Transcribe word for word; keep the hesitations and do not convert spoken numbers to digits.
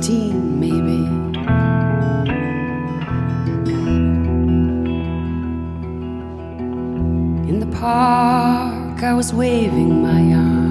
fifteen, maybe. In the park, I was waving my arms.